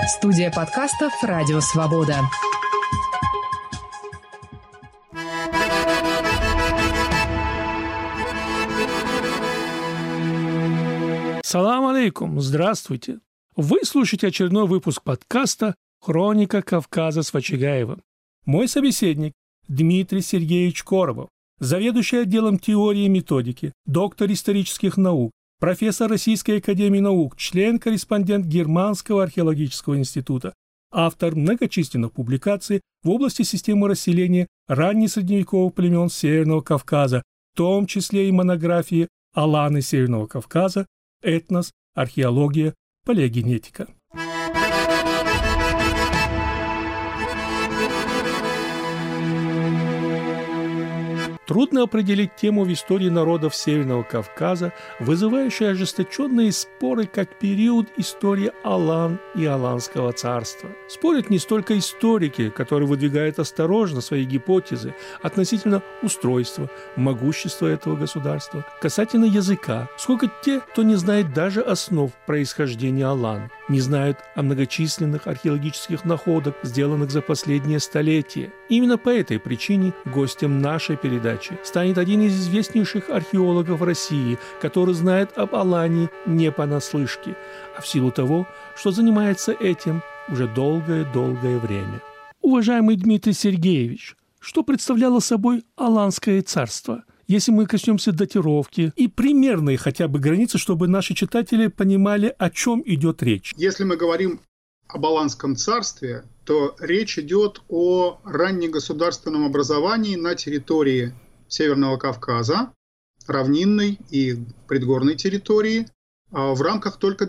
Студия подкастов «Радио Свобода». Салам алейкум, здравствуйте. Вы слушаете очередной выпуск подкаста «Хроника Кавказа» с Вачигаевым. Мой собеседник Дмитрий Сергеевич Коробов, заведующий отделом теории и методики, доктор исторических наук, профессор Российской академии наук, член-корреспондент Германского археологического института, автор многочисленных публикаций в области системы расселения раннесредневековых племен Северного Кавказа, в том числе и монографии «Аланы Северного Кавказа», «Этнос», «Археология», «Палеогенетика». Трудно определить тему в истории народов Северного Кавказа, вызывающую ожесточенные споры, как период истории Алан и Аланского царства. Спорят не столько историки, которые выдвигают осторожно свои гипотезы относительно устройства, могущества этого государства, касательно языка, сколько те, кто не знает даже основ происхождения Алан, не знают о многочисленных археологических находок, сделанных за последние столетия. Именно по этой причине гостем нашей передачи станет один из известнейших археологов России, который знает об Алане не понаслышке, а в силу того, что занимается этим уже долгое-долгое время. Уважаемый Дмитрий Сергеевич, что представляло собой Аланское царство? Если мы коснемся датировки и примерной хотя бы границы, чтобы наши читатели понимали, о чем идет речь. Если мы говорим об Аланском царстве, то речь идет о раннегосударственном образовании на территории Северного Кавказа, равнинной и предгорной территории, в рамках только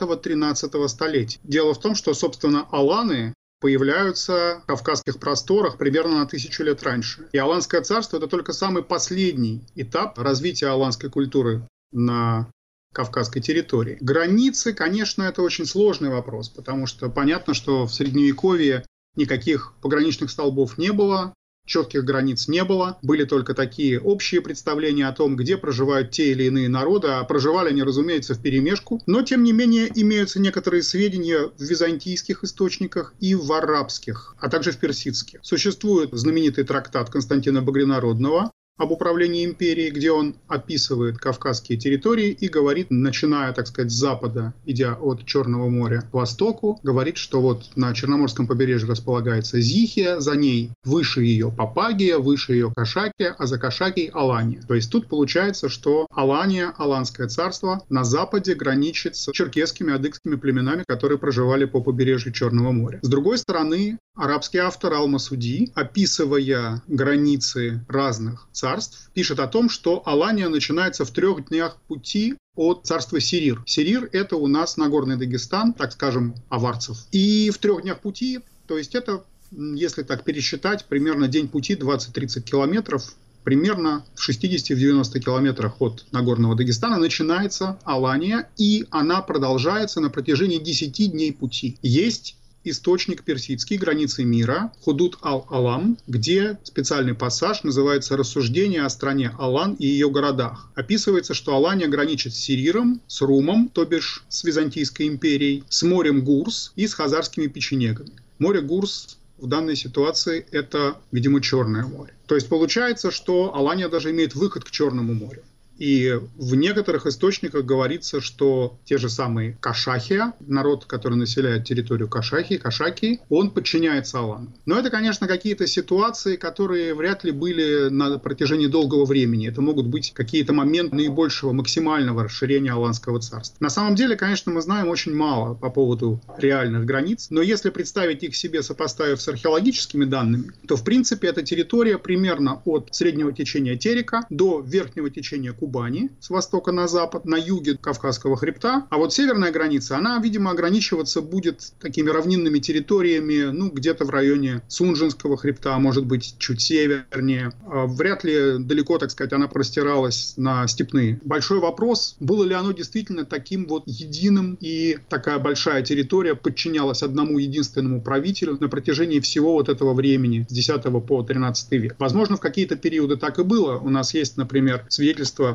X-XIII столетий. Дело в том, что, собственно, аланы появляются в кавказских просторах примерно на 1000 лет раньше. И Аланское царство – это только самый последний этап развития аланской культуры на кавказской территории. Границы, конечно, это очень сложный вопрос, потому что понятно, что в Средневековье никаких пограничных столбов не было, четких границ не было, были только такие общие представления о том, где проживают те или иные народы, а проживали они, разумеется, вперемешку. Но, тем не менее, имеются некоторые сведения в византийских источниках и в арабских, а также в персидских. Существует знаменитый трактат Константина Багрянародного об управлении империей, где он описывает кавказские территории и говорит, начиная, так сказать, с запада, идя от Черного моря к востоку, говорит, что вот на Черноморском побережье располагается Зихия, за ней выше ее Папагия, выше ее Кашакия, а за Кашакией Алания. То есть тут получается, что Алания, Аланское царство, на западе граничит с черкесскими, адыгскими племенами, которые проживали по побережью Черного моря. С другой стороны, арабский автор Ал-Масуди, описывая границы разных царств, пишет о том, что Алания начинается в 3 днях пути от царства Сирир. Сирир – это у нас Нагорный Дагестан, так скажем, аварцев. И в 3 днях пути, то есть это, если так пересчитать, примерно день пути 20-30 километров, примерно в 60-90 километрах от Нагорного Дагестана начинается Алания, и она продолжается на протяжении 10 дней пути. Есть источник персидский «Границы мира» Худуд ал-Алам, где специальный пассаж называется «Рассуждение о стране Алан и ее городах». Описывается, что Алания граничит с Сириром, с Румом, то бишь с Византийской империей, с морем Гурс и с хазарскими печенегами. Море Гурс в данной ситуации это, видимо, Черное море. То есть получается, что Алания даже имеет выход к Черному морю. И в некоторых источниках говорится, что те же самые Кашахия, народ, который населяет территорию Кашакии, он подчиняется Алану. Но это, конечно, какие-то ситуации, которые вряд ли были на протяжении долгого времени. Это могут быть какие-то моменты наибольшего максимального расширения Аланского царства. На самом деле, конечно, мы знаем очень мало по поводу реальных границ, но если представить их себе, сопоставив с археологическими данными, то, в принципе, эта территория примерно от среднего течения Терека до верхнего течения Кубани, с востока на запад, на юге Кавказского хребта. А вот северная граница, она, видимо, ограничиваться будет такими равнинными территориями, где-то в районе Сунжинского хребта, может быть, чуть севернее. Вряд ли далеко, так сказать, она простиралась на степные. Большой вопрос, было ли оно действительно таким вот единым, и такая большая территория подчинялась одному единственному правителю на протяжении всего вот этого времени, с X по XIII век. Возможно, в какие-то периоды так и было. У нас есть, например, свидетельство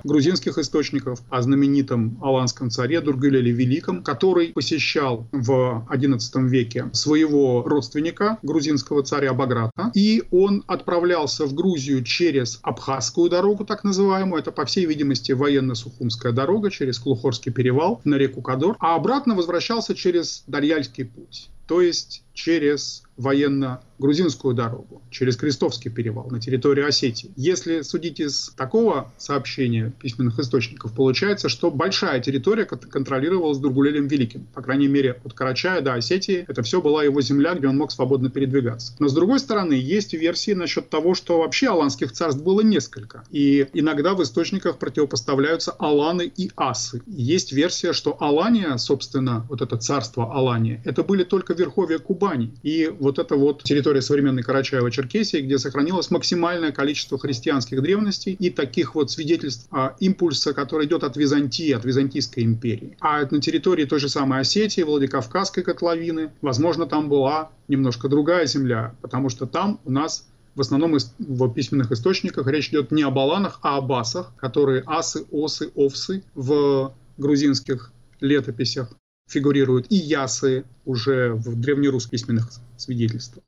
грузинских источников о знаменитом аланском царе Дургылеле Великом, который посещал в XI веке своего родственника, грузинского царя Баграта, и он отправлялся в Грузию через Абхазскую дорогу, так называемую, это, по всей видимости, военно-сухумская дорога через Клухорский перевал на реку Кадор, а обратно возвращался через Дарьяльский путь, то есть через военно-грузинскую дорогу, через Крестовский перевал на территории Осетии. Если судить из такого сообщения письменных источников, получается, что большая территория контролировалась Дургулелем Великим. По крайней мере, от Карачая до Осетии это все была его земля, где он мог свободно передвигаться. Но с другой стороны, есть версии насчет того, что вообще аланских царств было несколько. И иногда в источниках противопоставляются аланы и асы. Есть версия, что Алания, собственно, вот это царство Алания, это были только верховья Кубани. И вот это вот территория современной Карачаево-Черкесии, где сохранилось максимальное количество христианских древностей и таких вот свидетельств импульса, который идет от Византии, от Византийской империи. А на территории той же самой Осетии, Владикавказской котловины, возможно, там была немножко другая земля, потому что там у нас в основном в письменных источниках речь идет не об аланах, а об асах, которые асы, осы, овсы в грузинских летописях фигурируют, и ясы уже в древнерусских письменных свидетельствах.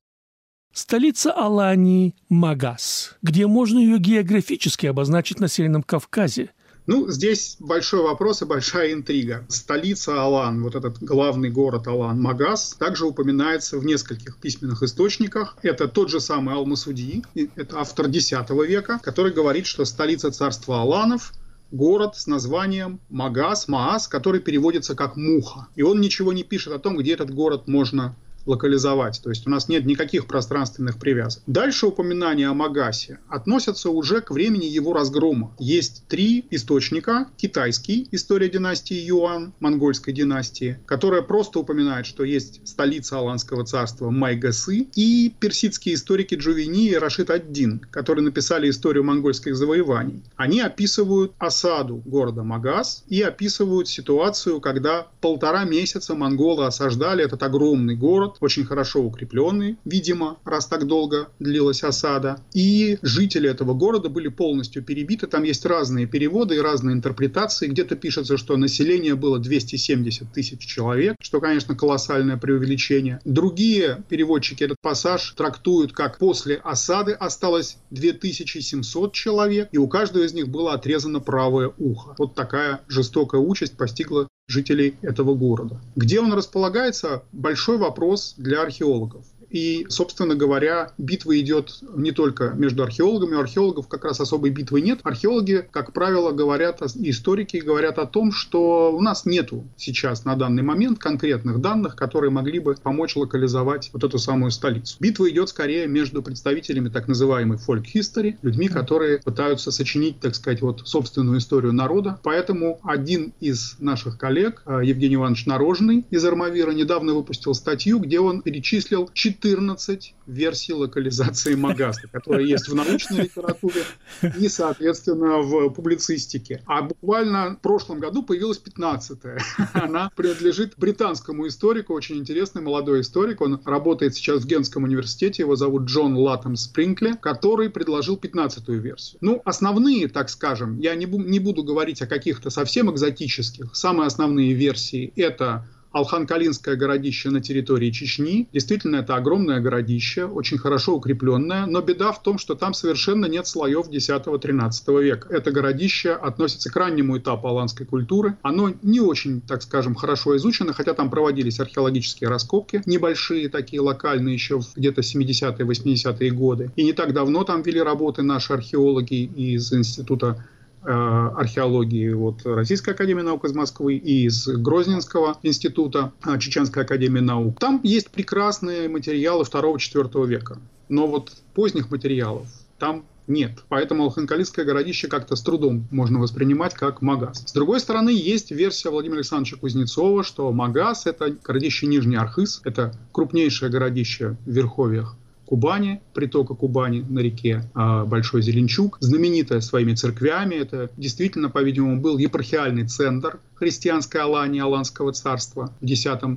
Столица Алании – Магас, где можно ее географически обозначить на Северном Кавказе. Здесь большой вопрос и большая интрига. Столица Алан, вот этот главный город Алан, Магас, также упоминается в нескольких письменных источниках. Это тот же самый Ал-Масуди, это автор X века, который говорит, что столица царства Аланов – город с названием Магас, Маас, который переводится как «муха». И он ничего не пишет о том, где этот город можно локализовать. То есть у нас нет никаких пространственных привязок. Дальше упоминания о Магасе относятся уже к времени его разгрома. Есть 3 источника. Китайский, история династии Юан, монгольской династии, которая просто упоминает, что есть столица Аланского царства Майгасы, и персидские историки Джувейни и Рашид ад-Дин, которые написали историю монгольских завоеваний. Они описывают осаду города Магас и описывают ситуацию, когда 1,5 месяца монголы осаждали этот огромный город, очень хорошо укрепленный, видимо, раз так долго длилась осада. И жители этого города были полностью перебиты. Там есть разные переводы и разные интерпретации. Где-то пишется, что население было 270 тысяч человек, что, конечно, колоссальное преувеличение. Другие переводчики этот пассаж трактуют как после осады осталось 2700 человек, и у каждого из них было отрезано правое ухо. Вот такая жестокая участь постигла жителей этого города. Где он располагается – большой вопрос для археологов. И, собственно говоря, битва идет не только между археологами, у археологов как раз особой битвы нет. Археологи, как правило, говорят, и историки говорят о том, что у нас нету сейчас на данный момент конкретных данных, которые могли бы помочь локализовать вот эту самую столицу. Битва идет скорее между представителями так называемой folk-history, людьми, которые пытаются сочинить, так сказать, вот собственную историю народа. Поэтому один из наших коллег, Евгений Иванович Нарожный из Армавира, недавно выпустил статью, где он перечислил 14 версий локализации Магаса, которые есть в научной литературе и, соответственно, в публицистике. А буквально в прошлом году появилась 15-я. Она принадлежит британскому историку, очень интересный молодой историк. Он работает сейчас в Гентском университете, его зовут Джон Латтем Спринкле, который предложил 15-ю версию. Основные, так скажем, я не буду говорить о каких-то совсем экзотических. Самые основные версии — это Алхан-Калинское городище на территории Чечни. Действительно, это огромное городище, очень хорошо укрепленное, но беда в том, что там совершенно нет слоев X-XIII века. Это городище относится к раннему этапу аланской культуры. Оно не очень, так скажем, хорошо изучено, хотя там проводились археологические раскопки, небольшие такие, локальные, еще где-то 70-е, 80-е годы. И не так давно там вели работы наши археологи из Института археологии Российской академии наук из Москвы и из Грозненского института Чеченской академии наук. Там есть прекрасные материалы 2-4 века, но поздних материалов там нет. Поэтому Алхан-Калинское городище как-то с трудом можно воспринимать как Магас. С другой стороны, есть версия Владимира Александровича Кузнецова, что Магас — это городище Нижний Архыз, это крупнейшее городище в верховьях Кубани, притока Кубани на реке Большой Зеленчук, знаменитая своими церквями. Это действительно, по-видимому, был епархиальный центр христианской Алании, Аланского царства в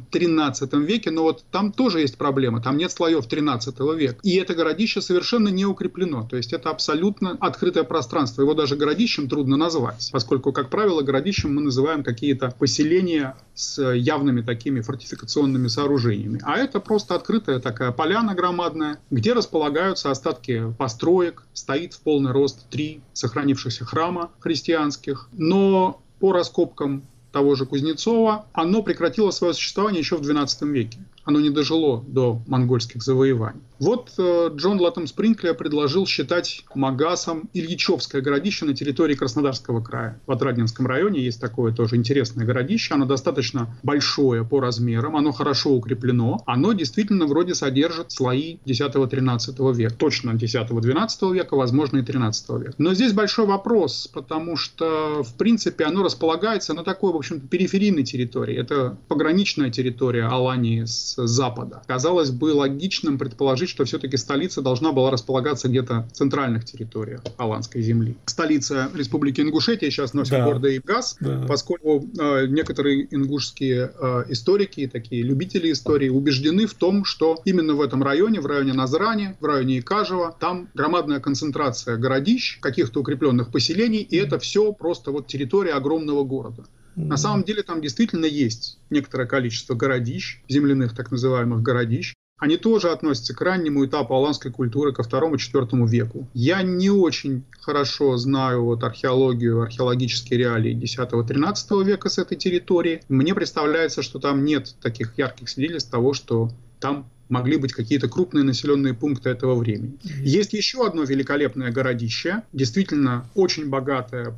X-XIII веке, но вот там тоже есть проблема, там нет слоев XIII века. И это городище совершенно не укреплено, то есть это абсолютно открытое пространство, его даже городищем трудно назвать, поскольку, как правило, городищем мы называем какие-то поселения с явными такими фортификационными сооружениями. А это просто открытая такая поляна громадная, где располагаются остатки построек, стоит в полный рост 3 сохранившихся храма христианских, но по раскопкам того же Кузнецова, оно прекратило свое существование еще в XII веке. Оно не дожило до монгольских завоеваний. Вот Джон Латтем Спринклер предложил считать Магасом Ильичевское городище на территории Краснодарского края. В Отрадненском районе есть такое тоже интересное городище. Оно достаточно большое по размерам, оно хорошо укреплено. Оно действительно вроде содержит слои X-XIII века. Точно X-XII века, возможно и XIII века. Но здесь большой вопрос, потому что, в принципе, оно располагается на такой, в общем-то, периферийной территории. Это пограничная территория Алании с запада. Казалось бы логичным предположить, что все-таки столица должна была располагаться где-то в центральных территориях Аланской земли. Столица Республики Ингушетия сейчас носит гордый газ, поскольку некоторые ингушские историки, такие любители истории, убеждены в том, что именно в этом районе, в районе Назрани, в районе Икажева, там громадная концентрация городищ, каких-то укрепленных поселений, и это все просто вот территория огромного города. На самом деле там действительно есть некоторое количество городищ, земляных так называемых городищ. Они тоже относятся к раннему этапу аланской культуры, ко II-IV веку. Я не очень хорошо знаю вот археологию, археологические реалии X-XIII века с этой территории. Мне представляется, что там нет таких ярких свидетельств того, что там могли быть какие-то крупные населенные пункты этого времени. Есть еще одно великолепное городище, действительно очень богатое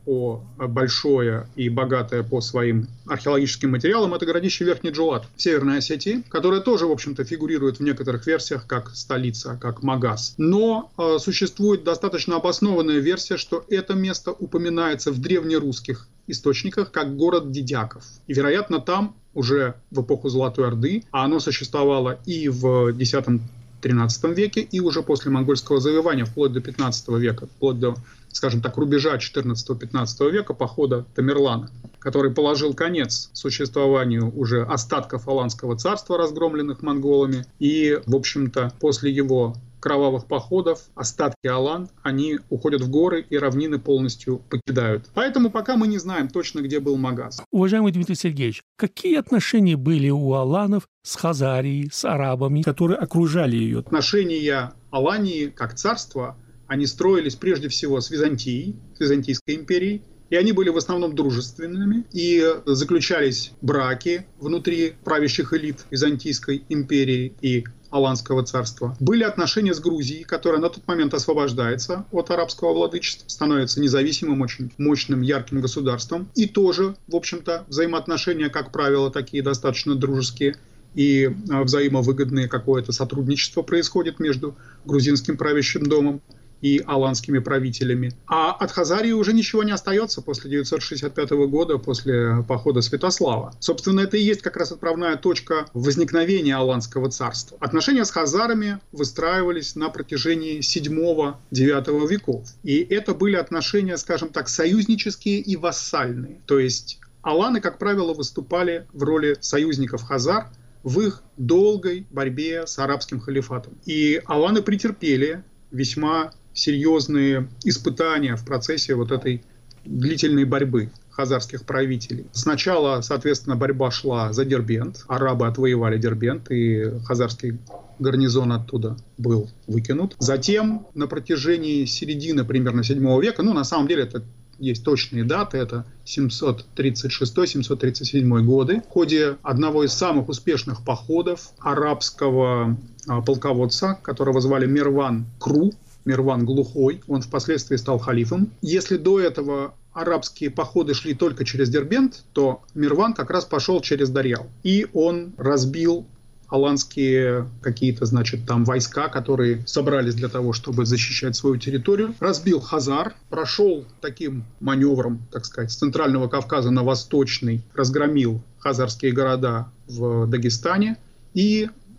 большое и богатое по своим археологическим материалам. Это городище Верхний Джулат в Северной Осетии, которое тоже, в общем-то, фигурирует в некоторых версиях как столица, как Магас. Но существует достаточно обоснованная версия, что это место упоминается в древнерусских источниках как город Дидяков. И, вероятно, там уже в эпоху Золотой Орды, а оно существовало и в X-XIII веке, и уже после монгольского завоевания, вплоть до XV века, вплоть до, скажем так, рубежа XIV-XV века, похода Тамерлана, который положил конец существованию уже остатков Аланского царства, разгромленных монголами, и, в общем-то, после его кровавых походов остатки Алан, они уходят в горы и равнины полностью покидают. Поэтому пока мы не знаем точно, где был Магас. Уважаемый Дмитрий Сергеевич, какие отношения были у аланов с Хазарией, с арабами, которые окружали ее? Отношения Алании как царства, они строились прежде всего с Византией, с Византийской империей, и они были в основном дружественными, и заключались браки внутри правящих элит Византийской империи и Аланского царства. Были отношения с Грузией, которая на тот момент освобождается от арабского владычества, становится независимым, очень мощным, ярким государством. И тоже, в общем-то, взаимоотношения, как правило, такие достаточно дружеские и взаимовыгодные. Какое-то сотрудничество происходит между грузинским правящим домом и аланскими правителями. А от Хазарии уже ничего не остается после 965 года, после похода Святослава. Собственно, это и есть как раз отправная точка возникновения Аланского царства. Отношения с хазарами выстраивались на протяжении VII-IX веков. И это были отношения, скажем так, союзнические и вассальные. То есть аланы, как правило, выступали в роли союзников хазар в их долгой борьбе с арабским халифатом. И аланы претерпели весьма серьезные испытания в процессе вот этой длительной борьбы хазарских правителей. Сначала, соответственно, борьба шла за Дербент. Арабы отвоевали Дербент, и хазарский гарнизон оттуда был выкинут. Затем, на протяжении середины примерно VII века, на самом деле это есть точные даты, это 736-737 годы, в ходе одного из самых успешных походов арабского полководца, которого звали Мерван Кру, Мерван Глухой, он впоследствии стал халифом. Если до этого арабские походы шли только через Дербент, то Мерван как раз пошел через Дарьял. И он разбил аланские какие-то, там войска, которые собрались для того, чтобы защищать свою территорию. Разбил хазар, прошел таким маневром, так сказать, с Центрального Кавказа на Восточный, разгромил хазарские города в Дагестане и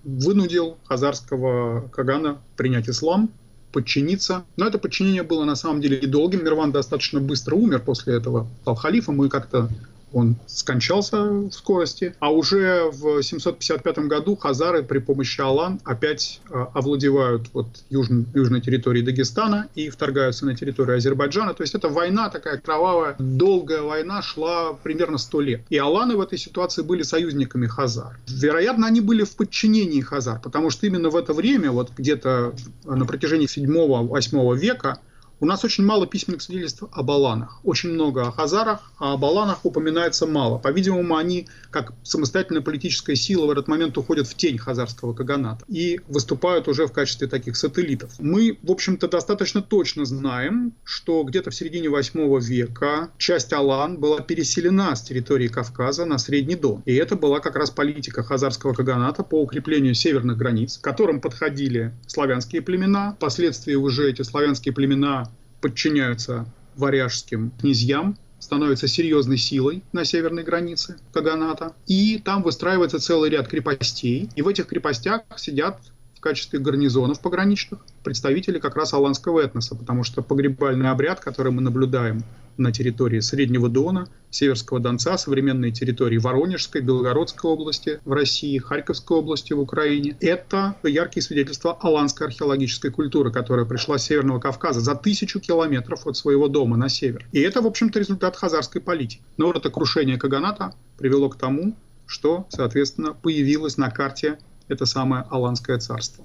вынудил хазарского кагана принять ислам, подчиниться. Но это подчинение было на самом деле недолгим. Мирван достаточно быстро умер после этого, стал халифом, и как-то он скончался в скорости. А уже в 755 году хазары при помощи Алан опять овладевают южной территорией Дагестана и вторгаются на территорию Азербайджана. То есть это война такая кровавая, долгая война шла примерно 100 лет. И аланы в этой ситуации были союзниками хазар. Вероятно, они были в подчинении хазар, потому что именно в это время, вот где-то на протяжении 7-8 века, у нас очень мало письменных свидетельств об аланах. Очень много о хазарах, а об аланах упоминается мало. По-видимому, они, как самостоятельная политическая сила, в этот момент уходят в тень хазарского каганата и выступают уже в качестве таких сателлитов. Мы, в общем-то, достаточно точно знаем, что где-то в середине 8 века часть алан была переселена с территории Кавказа на Средний Дон. И это была как раз политика хазарского каганата по укреплению северных границ, к которым подходили славянские племена. Впоследствии уже эти славянские племена подчиняются варяжским князьям, становятся серьезной силой на северной границе каганата. И там выстраивается целый ряд крепостей. И в этих крепостях сидят в качестве гарнизонов пограничных представители как раз аланского этноса, потому что погребальный обряд, который мы наблюдаем на территории Среднего Дона, Северского Донца, современной территории Воронежской, Белгородской области в России, Харьковской области в Украине. Это яркие свидетельства аланской археологической культуры, которая пришла с Северного Кавказа за 1000 километров от своего дома на север. И это, в общем-то, результат хазарской политики. Но вот это крушение каганата привело к тому, что, соответственно, появилось на карте это самое Аланское царство.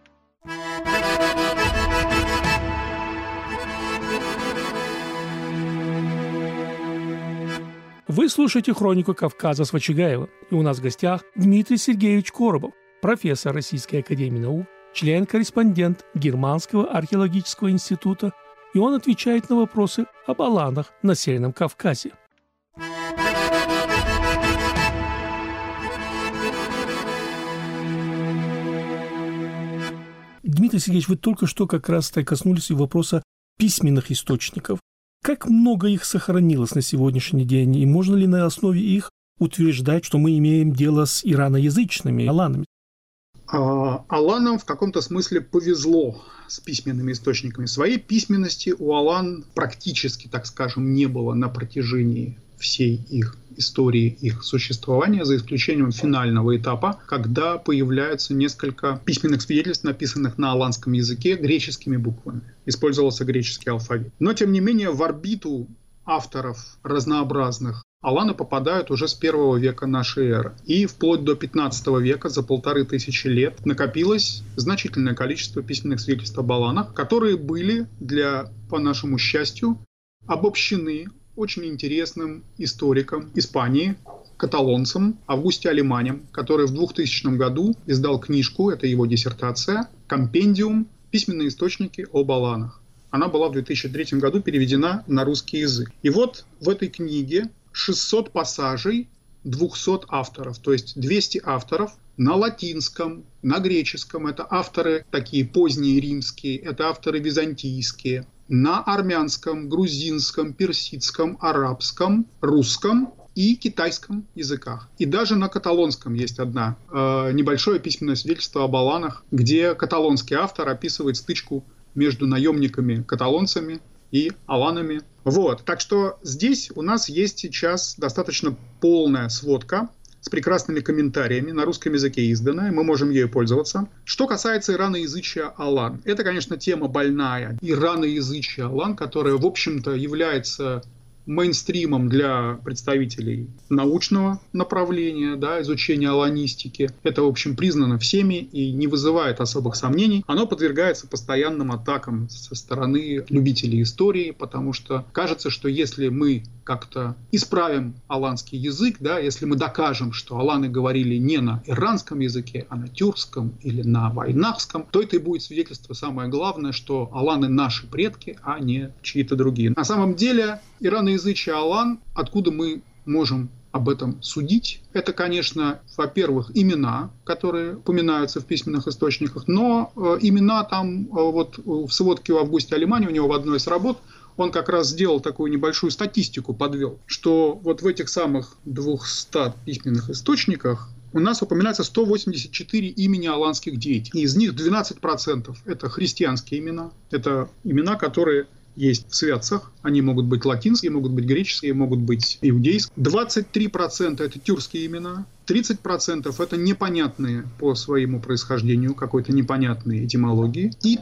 Вы слушаете «Хронику Кавказа» с Вачигаева. И у нас в гостях Дмитрий Сергеевич Коробов, профессор Российской академии наук, член-корреспондент Германского археологического института. И он отвечает на вопросы об аланах на Северном Кавказе. Дмитрий Сергеевич, вы только что как раз коснулись и вопроса письменных источников. Как много их сохранилось на сегодняшний день, и можно ли на основе их утверждать, что мы имеем дело с ираноязычными аланами? Аланам в каком-то смысле повезло с письменными источниками. Своей письменности у алан практически, так скажем, не было на протяжении всей их истории, их существования, за исключением финального этапа, когда появляются несколько письменных свидетельств, написанных на аланском языке греческими буквами. Использовался греческий алфавит. Но, тем не менее, в орбиту авторов разнообразных аланы попадают уже с 1 века нашей эры. И вплоть до 15 века, за 1500 лет, накопилось значительное количество письменных свидетельств об аланах, которые были, по нашему счастью, обобщены очень интересным историком Испании, каталонцем Августе Алеманем, который в 2000 году издал книжку, это его диссертация, «Компендиум. Письменные источники об аланах». Она была в 2003 году переведена на русский язык. И вот в этой книге 600 пассажей 200 авторов, то есть 200 авторов на латинском, на греческом. Это авторы такие поздние римские, это авторы византийские. На армянском, грузинском, персидском, арабском, русском и китайском языках. И даже на каталонском есть одно небольшое письменное свидетельство об аланах, где каталонский автор описывает стычку между наемниками-каталонцами и аланами. Вот. Так что здесь у нас есть сейчас достаточно полная сводка с прекрасными комментариями, на русском языке изданная, мы можем ею пользоваться. Что касается ираноязычия алан, это, конечно, тема больная. Ираноязычие алан, которая, в общем-то, является мейнстримом для представителей научного направления, изучения аланистики. Это, в общем, признано всеми и не вызывает особых сомнений. Оно подвергается постоянным атакам со стороны любителей истории, потому что кажется, что если мы как-то исправим аланский язык, если мы докажем, что аланы говорили не на иранском языке, а на тюркском или на вайнахском, то это и будет свидетельство, самое главное, что аланы наши предки, а не чьи-то другие. На самом деле, ираноязычие алан, откуда мы можем об этом судить, это, конечно, во-первых, имена, которые упоминаются в письменных источниках, но имена там, вот в сводке у Августе Алемани, у него в одной из работ, он как раз сделал такую небольшую статистику, подвел, что вот в этих самых 200 письменных источниках у нас упоминается 184 имени аланских деятелей. Из них 12% – это христианские имена. Это имена, которые есть в святцах. Они могут быть латинские, могут быть греческие, могут быть иудейские. 23% – это тюркские имена. 30% – это непонятные по своему происхождению, какой-то непонятной этимологии. И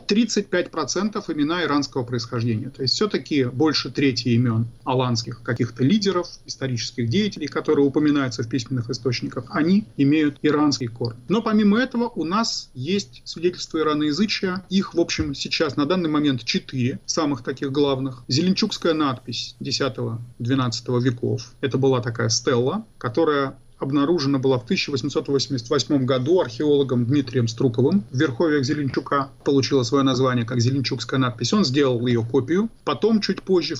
35% имена иранского происхождения. То есть все-таки больше трети имен аланских каких-то лидеров, исторических деятелей, которые упоминаются в письменных источниках, они имеют иранский корень. Но помимо этого у нас есть свидетельства ираноязычия. Их, в общем, сейчас на данный момент 4 самых таких главных. Зеленчукская надпись X-XII веков. Это была такая стелла, которая обнаружена была в 1888 году археологом Дмитрием Струковым в верховьях Зеленчука. Получила свое название как Зеленчукская надпись. Он сделал ее копию. Потом, чуть позже, в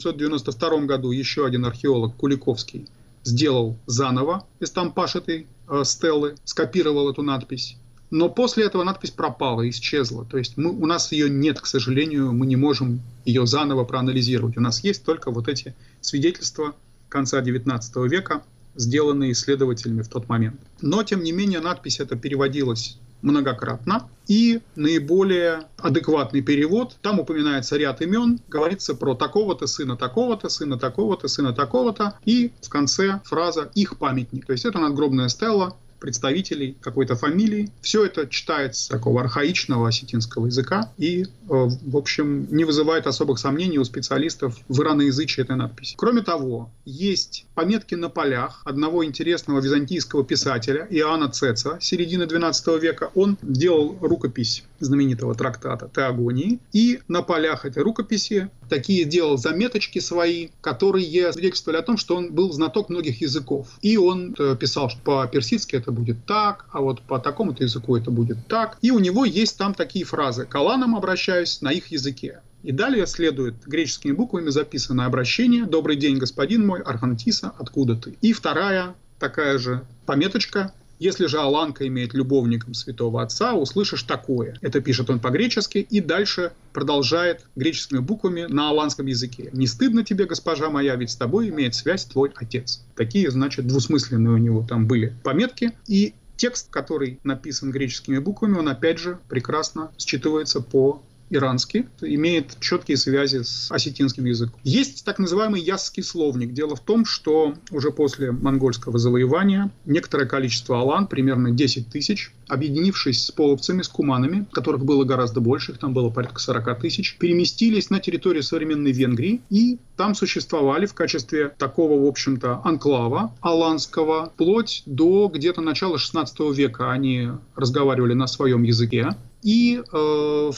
1892 году, еще один археолог Куликовский сделал заново эстампаж этой стеллы, скопировал эту надпись. Но после этого надпись пропала, исчезла. То есть у нас ее нет, к сожалению, мы не можем ее заново проанализировать. У нас есть только вот эти свидетельства конца XIX века, сделанные исследователями в тот момент. Но, тем не менее, надпись эта переводилась многократно. И наиболее адекватный перевод, там упоминается ряд имен, говорится про такого-то, сына такого-то, сына такого-то, сына такого-то. И в конце фраза «их памятник». То есть это надгробная стелла представителей какой-то фамилии. Все это читается с такого архаичного осетинского языка и, в общем, не вызывает особых сомнений у специалистов в ираноязычии этой надписи. Кроме того, есть пометки на полях одного интересного византийского писателя Иоанна Цеца середины XII века. Он делал рукопись знаменитого трактата «Теогонии», и на полях этой рукописи такие делал заметочки свои, которые свидетельствовали о том, что он был знаток многих языков. И он писал, что по-персидски это будет так, а вот по такому-то языку это будет так. И у него есть там такие фразы: «К аланам обращаюсь на их языке». И далее следует греческими буквами записанное обращение: «Добрый день, господин мой, Архантиса, откуда ты?» И вторая такая же пометочка: «Если же аланка имеет любовником святого отца, услышишь такое». Это пишет он по-гречески и дальше продолжает греческими буквами на аланском языке: «Не стыдно тебе, госпожа моя, ведь с тобой имеет связь твой отец». Такие, значит, двусмысленные у него там были пометки. И текст, который написан греческими буквами, он опять же прекрасно считывается по-ирански, имеет четкие связи с осетинским языком. Есть так называемый ясский словник. Дело в том, что уже после монгольского завоевания некоторое количество алан, примерно 10 тысяч, объединившись с половцами, с куманами, которых было гораздо больше, их там было порядка 40 тысяч, переместились на территорию современной Венгрии и там существовали в качестве такого, в общем-то, анклава аланского вплоть до где-то начала XVI века. Они разговаривали на своем языке. И в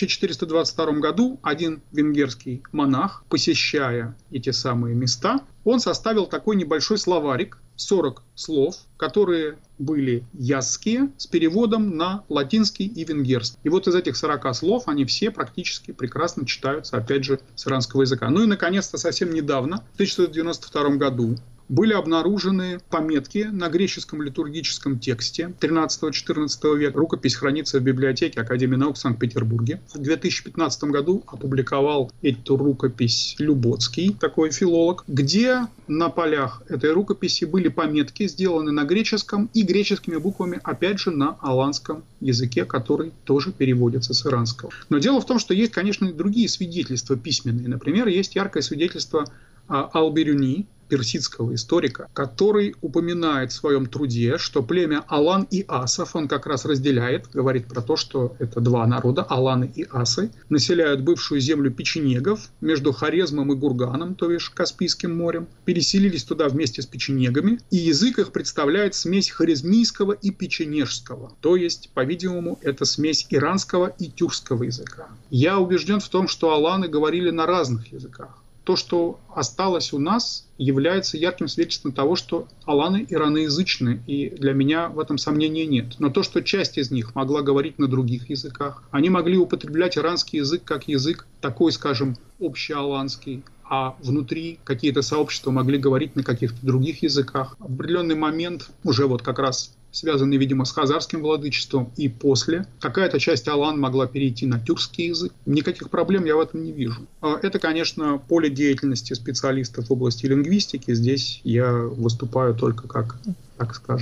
1422 году один венгерский монах, посещая эти самые места, он составил такой небольшой словарик, 40 слов, которые были ясские, с переводом на латинский и венгерский. И вот из этих 40 слов они все практически прекрасно читаются, опять же, с иранского языка. Ну и, наконец-то, совсем недавно, в 1992 году, были обнаружены пометки на греческом литургическом тексте 13-14 века. Рукопись хранится в библиотеке Академии наук в Санкт-Петербурге. В 2015 году опубликовал эту рукопись Люботский, такой филолог, где на полях этой рукописи были пометки, сделаны на греческом и греческими буквами, опять же, на аланском языке, который тоже переводится с иранского. Но дело в том, что есть, конечно, и другие свидетельства письменные. Например, есть яркое свидетельство Ал-Бирюни, персидского историка, который упоминает в своем труде, что племя Алан и Асов, он как раз разделяет, говорит про то, что это два народа, Аланы и Асы, населяют бывшую землю печенегов между Хорезмом и Гурганом, то есть Каспийским морем, переселились туда вместе с печенегами, и язык их представляет смесь хорезмийского и печенежского, то есть, по-видимому, это смесь иранского и тюркского языка. Я убежден в том, что аланы говорили на разных языках. То, что осталось у нас, является ярким свидетельством того, что аланы ираноязычны, и для меня в этом сомнения нет. Но то, что часть из них могла говорить на других языках, они могли употреблять иранский язык как язык такой, скажем, общеаланский, а внутри какие-то сообщества могли говорить на каких-то других языках. В определенный момент, уже вот как раз связанный, видимо, с хазарским владычеством, и после. Какая-то часть алан могла перейти на тюркский язык. Никаких проблем я в этом не вижу. Это, конечно, поле деятельности специалистов в области лингвистики. Здесь я выступаю только как, так скажем,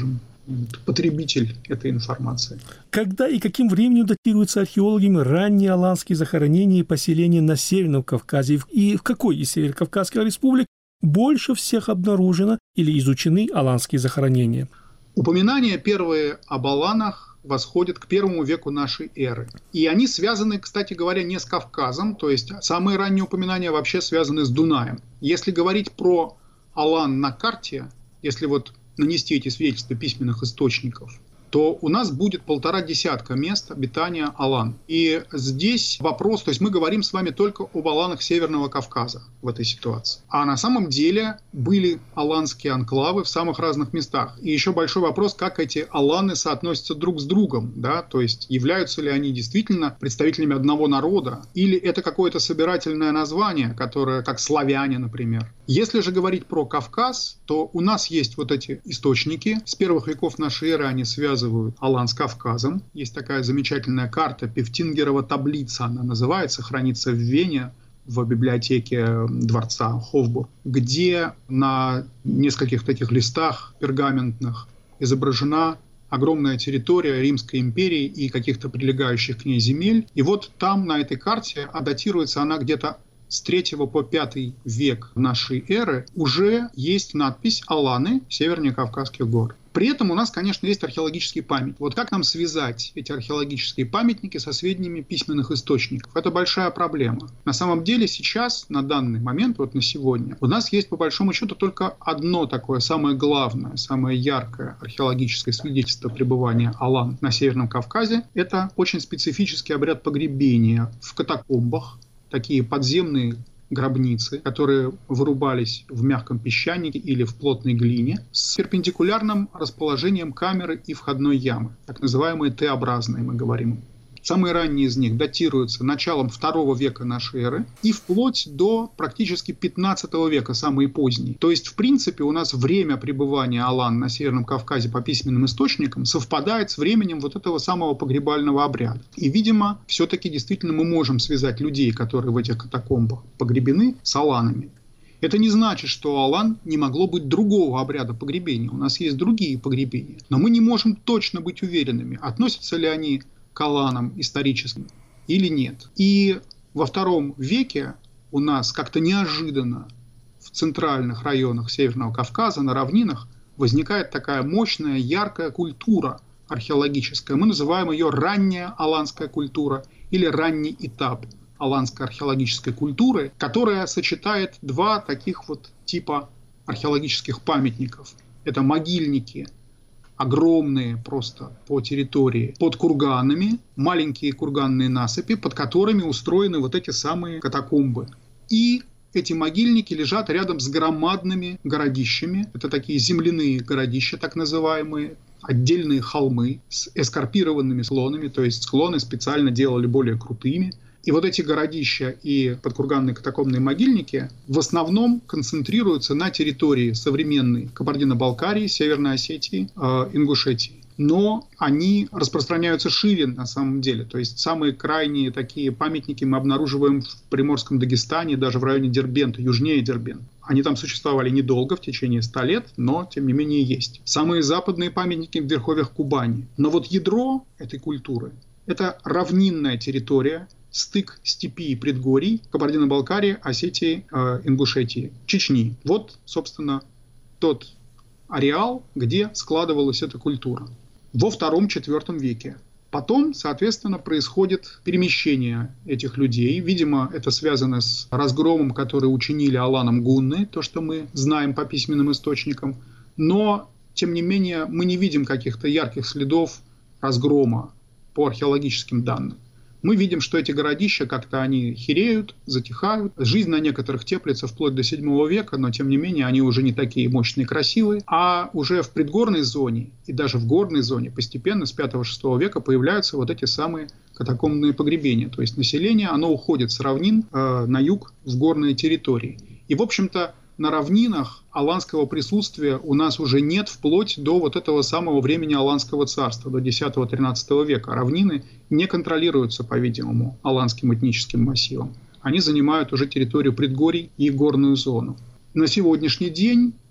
потребитель этой информации. Когда и каким временем датируются археологами ранние аланские захоронения и поселения на Северном Кавказе? И в какой из северокавказских республик больше всех обнаружено или изучены аланские захоронения? Упоминания первые об аланах восходят к первому веку нашей эры. И они связаны, кстати говоря, не с Кавказом, то есть самые ранние упоминания вообще связаны с Дунаем. Если говорить про алан на карте, если вот нанести эти свидетельства письменных источников, то у нас будет 1,5 десятка мест обитания алан. И здесь вопрос, то есть мы говорим с вами только об аланах Северного Кавказа в этой ситуации. А на самом деле были аланские анклавы в самых разных местах. И еще большой вопрос, как эти аланы соотносятся друг с другом, да? То есть являются ли они действительно представителями одного народа, или это какое-то собирательное название, которое, как славяне, например. Если же говорить про Кавказ, то у нас есть вот эти источники. С первых веков нашей эры они связывают алан с Кавказом. Есть такая замечательная карта, Пефтингерова таблица, она называется, хранится в Вене, в библиотеке дворца Хофбург, где на нескольких таких листах пергаментных изображена огромная территория Римской империи и каких-то прилегающих к ней земель. И вот там, на этой карте, а датируется она где-то с 3 по 5 век нашей эры, уже есть надпись «Аланы Северных Кавказских гор». При этом у нас, конечно, есть археологический памятник. Вот как нам связать эти археологические памятники со сведениями письменных источников? Это большая проблема. На самом деле сейчас, на данный момент, вот на сегодня, у нас есть по большому счету только одно такое самое главное, самое яркое археологическое свидетельство пребывания алан на Северном Кавказе. Это очень специфический обряд погребения в катакомбах, такие подземные гробницы, которые вырубались в мягком песчанике или в плотной глине с перпендикулярным расположением камеры и входной ямы, так называемые Т-образные, мы говорим. Самые ранние из них датируются началом II века нашей эры и вплоть до практически XV века, самые поздние. То есть, в принципе, у нас время пребывания алан на Северном Кавказе по письменным источникам совпадает с временем вот этого самого погребального обряда. И, видимо, все-таки действительно мы можем связать людей, которые в этих катакомбах погребены, с аланами. Это не значит, что у алан не могло быть другого обряда погребения. У нас есть другие погребения. Но мы не можем точно быть уверенными, относятся ли они к аланам историческим или нет. И во II веке у нас как-то неожиданно в центральных районах Северного Кавказа, на равнинах, возникает такая мощная, яркая культура археологическая. Мы называем ее ранняя аланская культура или ранний этап аланской археологической культуры, которая сочетает два таких вот типа археологических памятников. Это могильники, огромные просто по территории, под курганами, маленькие курганные насыпи, под которыми устроены вот эти самые катакомбы. И эти могильники лежат рядом с громадными городищами. Это такие земляные городища, так называемые, отдельные холмы с эскарпированными склонами, то есть склоны специально делали более крутыми. И вот эти городища и подкурганные катакомбные могильники в основном концентрируются на территории современной Кабардино-Балкарии, Северной Осетии, Ингушетии. Но они распространяются шире на самом деле. То есть самые крайние такие памятники мы обнаруживаем в Приморском Дагестане, даже в районе Дербента, южнее Дербента. Они там существовали недолго, в течение 100 лет, но тем не менее есть. Самые западные памятники в верховьях Кубани. Но вот ядро этой культуры – это равнинная территория, стык степи и предгорий Кабардино-Балкарии, Осетии, Ингушетии, Чечни. Вот, собственно, тот ареал, где складывалась эта культура во II-IV веке. Потом, соответственно, происходит перемещение этих людей. Видимо, это связано с разгромом, который учинили аланам гунны, то, что мы знаем по письменным источникам. Но, тем не менее, мы не видим каких-то ярких следов разгрома по археологическим данным. Мы видим, что эти городища как-то они хиреют, затихают. Жизнь на некоторых теплится вплоть до VII века, но тем не менее они уже не такие мощные и красивые. А уже в предгорной зоне и даже в горной зоне постепенно с V-VI века появляются вот эти самые катакомбные погребения. То есть население, оно уходит с равнин на юг в горные территории. И, в общем-то, на равнинах аланского присутствия у нас уже нет вплоть до вот этого самого времени Аланского царства, до X-XIII века. Равнины не контролируются, по-видимому, аланским этническим массивом. Они занимают уже территорию предгорий и горную зону. На сегодняшний день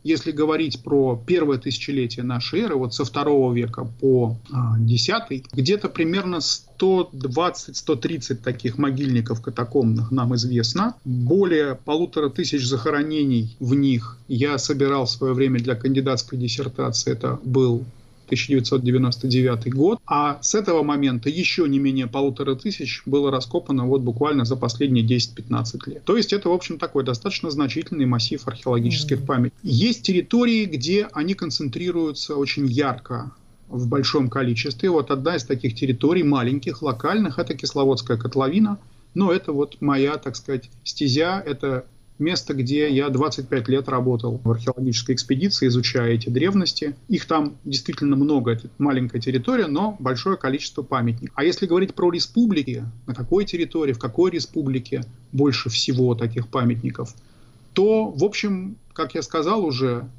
если говорить про первое тысячелетие нашей эры, вот со 2 века по 10, где-то примерно 120-130 таких могильников катакомбных нам известно. Более 1500 захоронений в них я собирал в свое время для кандидатской диссертации. Это был 1999 год, а с этого момента еще не менее 1500 было раскопано вот буквально за последние 10-15 лет. То есть это, в общем, такой достаточно значительный массив археологических памятников. Есть территории, где они концентрируются очень ярко, в большом количестве. Вот одна из таких территорий, маленьких, локальных, это Кисловодская котловина. Но это вот моя, так сказать, стезя, это место, где я 25 лет работал в археологической экспедиции, изучая эти древности. Их там действительно много, это маленькая территория, но большое количество памятников. А если говорить про республики, на какой территории, в какой республике больше всего таких памятников, то, в общем, как я сказал уже,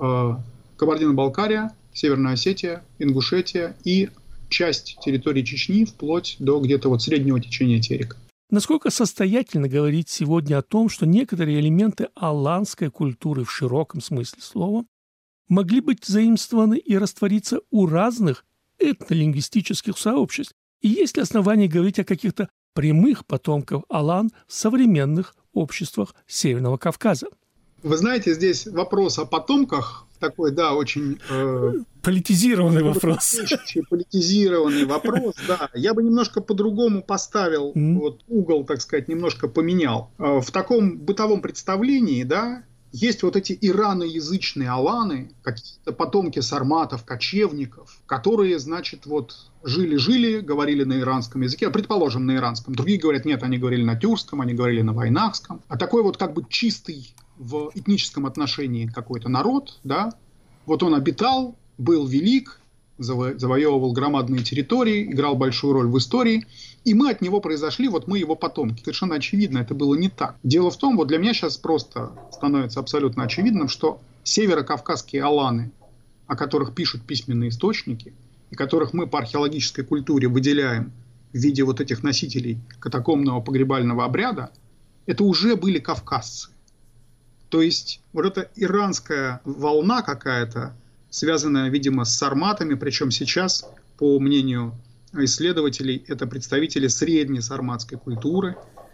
Кабардино-Балкария, Северная Осетия, Ингушетия и часть территории Чечни вплоть до где-то вот среднего течения Терека. Насколько состоятельно говорить сегодня о том, что некоторые элементы аланской культуры в широком смысле слова могли быть заимствованы и раствориться у разных этнолингвистических сообществ? И есть ли основания говорить о каких-то прямых потомках алан в современных обществах Северного Кавказа? Вы знаете, здесь вопрос о потомках такой, да, очень... политизированный вопрос. Политизированный вопрос, да. Я бы немножко по-другому поставил, вот угол, так сказать, немножко поменял. В таком бытовом представлении, да, есть вот эти ираноязычные аланы, какие-то потомки сарматов, кочевников, которые, значит, вот жили-жили, говорили на иранском языке, предположим, на иранском. Другие говорят, нет, они говорили на тюркском, они говорили на вайнахском. А такой вот как бы чистый в этническом отношении какой-то народ, да, вот он обитал, был велик, завоевывал громадные территории, играл большую роль в истории, и мы от него произошли, вот мы его потомки. Совершенно очевидно, это было не так. Дело в том, вот для меня сейчас просто становится абсолютно очевидным, что северокавказские аланы, о которых пишут письменные источники, и которых мы по археологической культуре выделяем в виде вот этих носителей катакомбного погребального обряда, это уже были кавказцы. То есть вот эта иранская волна какая-то, связанная, видимо, с сарматами, причем сейчас, по мнению исследователей, это представители средней сарматской культуры.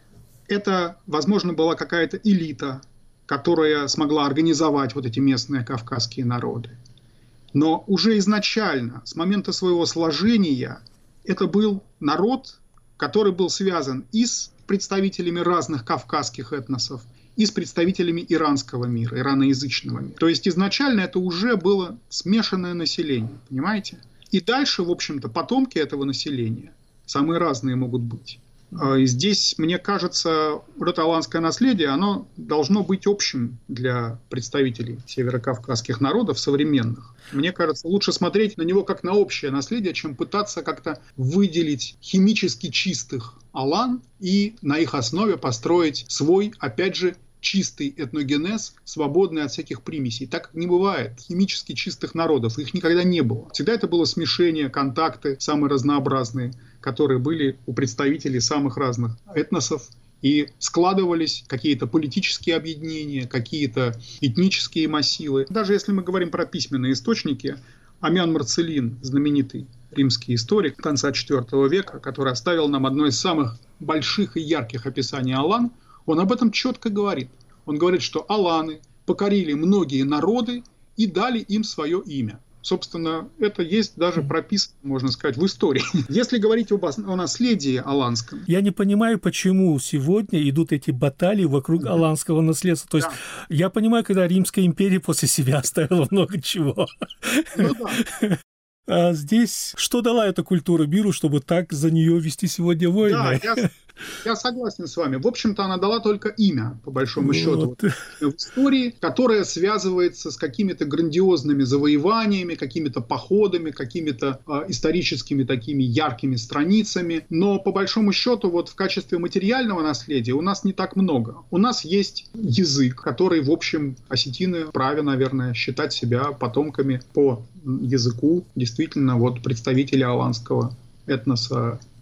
Это, возможно, была какая-то элита, которая смогла организовать вот эти местные кавказские народы. Но уже изначально, с момента своего сложения, это был народ, который был связан и с представителями разных кавказских этносов, и с представителями иранского мира, ираноязычного мира. То есть изначально это уже было смешанное население, понимаете? И дальше, в общем-то, потомки этого населения самые разные могут быть. И здесь, мне кажется, вот это аланское наследие, оно должно быть общим для представителей северокавказских народов современных. Мне кажется, лучше смотреть на него как на общее наследие, чем пытаться как-то выделить химически чистых алан и на их основе построить свой, опять же, чистый этногенез, свободный от всяких примесей. Так не бывает химически чистых народов, их никогда не было. Всегда это было смешение, контакты самые разнообразные, которые были у представителей самых разных этносов, и складывались какие-то политические объединения, какие-то этнические массивы. Даже если мы говорим про письменные источники, Амиан Марцелин, знаменитый римский историк конца IV века, который оставил нам одно из самых больших и ярких описаний алан, он об этом четко говорит. Он говорит, что аланы покорили многие народы и дали им свое имя. Собственно, это есть даже прописано, можно сказать, в истории. Если говорить о наследии аланском... Я не понимаю, почему сегодня идут эти баталии вокруг аланского наследства. То есть я понимаю, когда Римская империя после себя оставила много чего. Ну да. А здесь что дала эта культура миру, чтобы так за нее вести сегодня войны? Да, я согласен с вами. В общем-то, она дала только имя, по большому счету, в истории, которая связывается с какими-то грандиозными завоеваниями, какими-то походами, какими-то историческими такими яркими страницами. Но, по большому счету, вот в качестве материального наследия у нас не так много. У нас есть язык, который, в общем, осетины вправе, наверное, считать себя потомками по языку, действительно, вот представители аланского этноса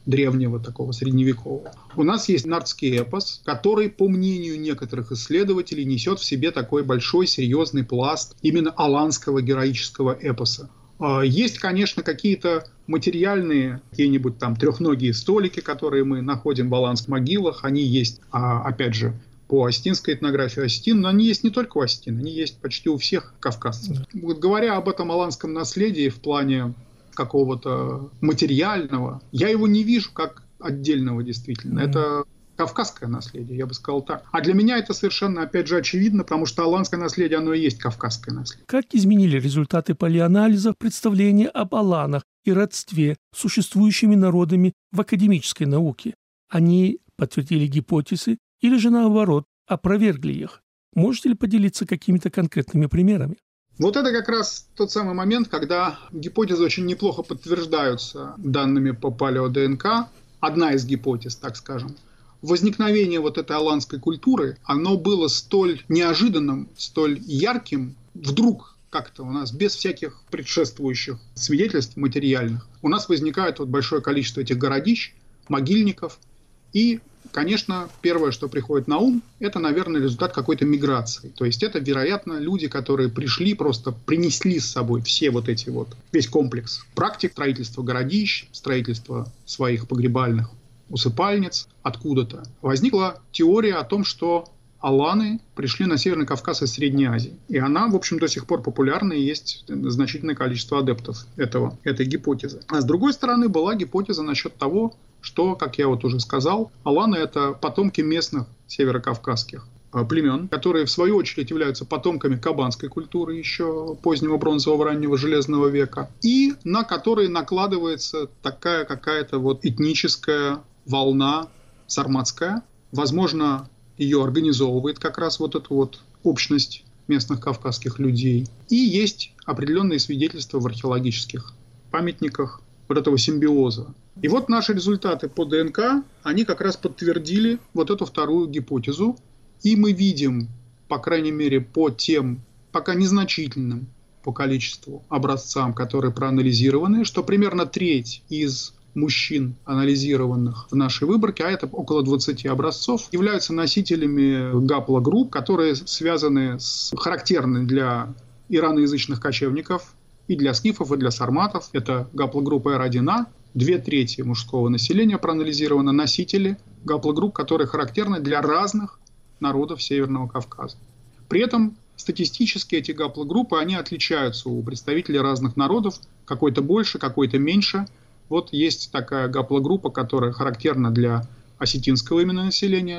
древнего, такого средневекового. У нас есть нардский эпос, который, по мнению некоторых исследователей, несет в себе такой большой, серьезный пласт именно аланского героического эпоса. Есть, конечно, какие-то материальные, какие-нибудь там трехногие столики, которые мы находим в аланских могилах. Они есть, опять же, по осетинской этнографии осетин, но они есть не только у осетин, они есть почти у всех кавказцев. Вот говоря об этом аланском наследии в плане какого-то материального, я его не вижу как отдельного действительно. Это кавказское наследие, я бы сказал так. А для меня это совершенно, опять же, очевидно, потому что аланское наследие, оно и есть кавказское наследие. Как изменили результаты палеоанализа представления об аланах и родстве с существующими народами в академической науке? Они подтвердили гипотезы или же, наоборот, опровергли их? Можете ли поделиться какими-то конкретными примерами? Вот это как раз тот самый момент, когда гипотезы очень неплохо подтверждаются данными по палео-ДНК. Одна из гипотез, так скажем. Возникновение вот этой аланской культуры, оно было столь неожиданным, столь ярким, вдруг как-то у нас, без всяких предшествующих свидетельств материальных, у нас возникает вот большое количество этих городищ, могильников. И, конечно, первое, что приходит на ум, это, наверное, результат какой-то миграции. То есть это, вероятно, люди, которые пришли, просто принесли с собой все вот эти вот, весь комплекс практик строительства городищ, строительства своих погребальных усыпальниц откуда-то. Возникла теория о том, что аланы пришли на Северный Кавказ из Средней Азии. И она, в общем, до сих пор популярна, и есть значительное количество адептов этой гипотезы. А с другой стороны, была гипотеза насчет того, что, как я вот уже сказал, аланы – это потомки местных северокавказских племен, которые, в свою очередь, являются потомками кабанской культуры еще позднего бронзового, раннего железного века, и на которые накладывается такая какая-то вот этническая волна сарматская. Возможно, ее организовывает как раз вот эту вот общность местных кавказских людей. И есть определенные свидетельства в археологических памятниках вот этого симбиоза. И вот наши результаты по ДНК, они как раз подтвердили вот эту вторую гипотезу. И мы видим, по крайней мере, по тем, пока незначительным по количеству образцам, которые проанализированы, что примерно треть из мужчин, анализированных в нашей выборке, а это около 20 образцов, являются носителями гаплогрупп, которые связаны характерны для ираноязычных кочевников, и для скифов, и для сарматов. Это гаплогруппа R1A. 2/3 мужского населения проанализировано носители гаплогрупп, которые характерны для разных народов Северного Кавказа. При этом статистически эти гаплогруппы, они отличаются у представителей разных народов, какой-то больше, какой-то меньше. Вот есть такая гаплогруппа, которая характерна для осетинского именно населения,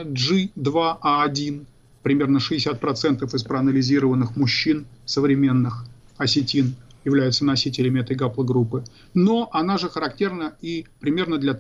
G2A1. Примерно 60% из проанализированных мужчин современных осетин являются носителями этой гаплогруппы. Но она же характерна и примерно для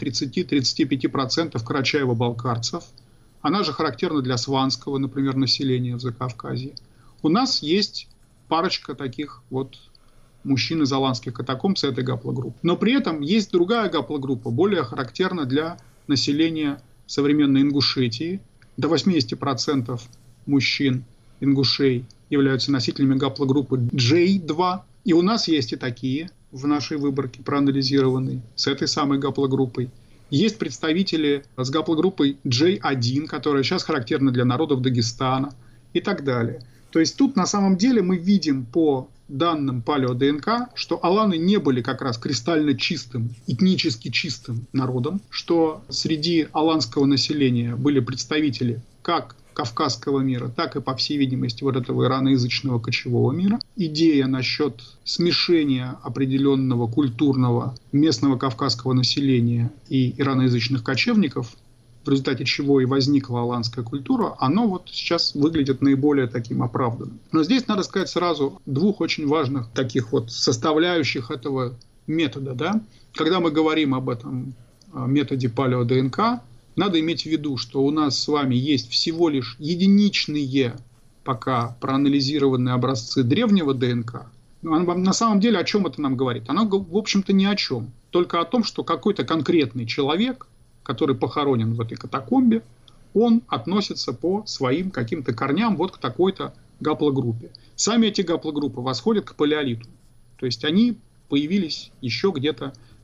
30-35% карачаево-балкарцев. Она же характерна для сванского, например, населения в Закавказье. У нас есть парочка таких вот мужчин из аланских катакомб с этой гаплогруппой. Но при этом есть другая гаплогруппа, более характерна для населения современной Ингушетии. До 80% мужчин ингушей являются носителями гаплогруппы J2. И у нас есть и такие в нашей выборке проанализированные с этой самой гаплогруппой. Есть представители с гаплогруппой J1, которая сейчас характерна для народов Дагестана и так далее. То есть тут на самом деле мы видим по данным палео-ДНК, что аланы не были как раз кристально чистым, этнически чистым народом, что среди аланского населения были представители как кавказского мира, так и, по всей видимости, вот этого ираноязычного кочевого мира. Идея насчет смешения определенного культурного местного кавказского населения и ираноязычных кочевников, в результате чего и возникла аланская культура, оно вот сейчас выглядит наиболее таким оправданным. Но здесь надо сказать сразу двух очень важных таких вот составляющих этого метода. Да? Когда мы говорим об этом методе палео-ДНК, надо иметь в виду, что у нас с вами есть всего лишь единичные пока проанализированные образцы древнего ДНК. На самом деле о чем это нам говорит? Оно, в общем-то, ни о чем. Только о том, что какой-то конкретный человек, который похоронен в этой катакомбе, он относится по своим каким-то корням вот к такой-то гаплогруппе. Сами эти гаплогруппы восходят к палеолиту. То есть они появились еще где-то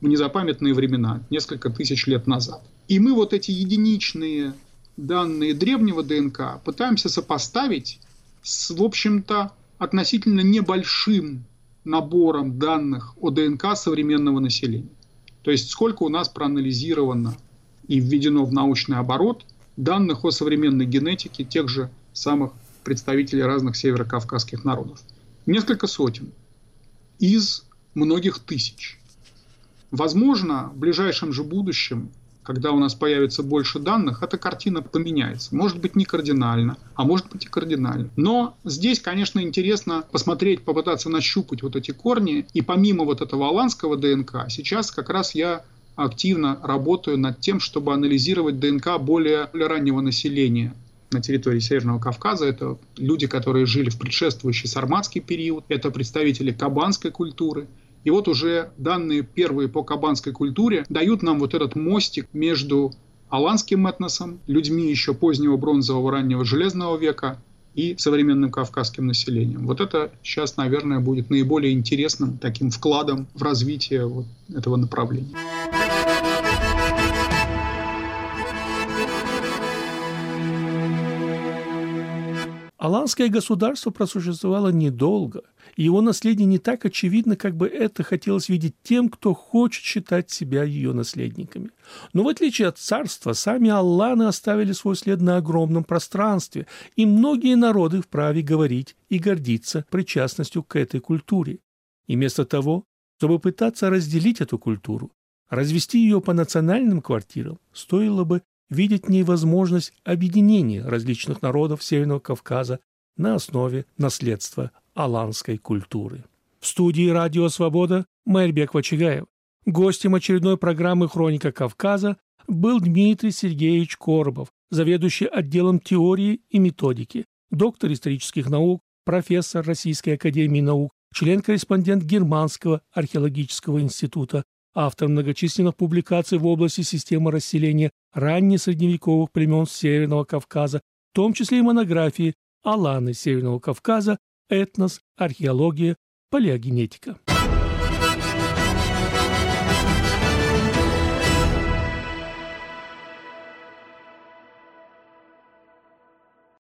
в незапамятные времена, несколько тысяч лет назад. И мы вот эти единичные данные древнего ДНК пытаемся сопоставить с, в общем-то, относительно небольшим набором данных о ДНК современного населения. То есть сколько у нас проанализировано и введено в научный оборот данных о современной генетике тех же самых представителей разных северокавказских народов. Несколько сотен из многих тысяч. Возможно, в ближайшем же будущем, когда у нас появится больше данных, эта картина поменяется. Может быть, не кардинально, а может быть и кардинально. Но здесь, конечно, интересно посмотреть, попытаться нащупать вот эти корни. И помимо вот этого аланского ДНК, сейчас как раз я активно работаю над тем, чтобы анализировать ДНК более раннего населения на территории Северного Кавказа. Это люди, которые жили в предшествующий сарматский период, это представители кабанской культуры. И вот уже данные первые по кабанской культуре дают нам вот этот мостик между аланским этносом, людьми еще позднего бронзового, раннего железного века и современным кавказским населением. Вот это сейчас, наверное, будет наиболее интересным таким вкладом в развитие вот этого направления. Аланское государство просуществовало недолго, и его наследие не так очевидно, как бы это хотелось видеть тем, кто хочет считать себя ее наследниками. Но в отличие от царства, сами аланы оставили свой след на огромном пространстве, и многие народы вправе говорить и гордиться причастностью к этой культуре. И вместо того, чтобы пытаться разделить эту культуру, развести ее по национальным квартирам, стоило бы видеть в ней возможность объединения различных народов Северного Кавказа на основе наследства аланской культуры. В студии «Радио Свобода» Майрбек Вачигаев. Гостем очередной программы «Хроника Кавказа» был Дмитрий Сергеевич Коробов, заведующий отделом теории и методики, доктор исторических наук, профессор Российской академии наук, член-корреспондент Германского археологического института, автор многочисленных публикаций в области системы расселения раннесредневековых племен Северного Кавказа, в том числе и монографии «Аланы Северного Кавказа. Этнос, археология, палеогенетика».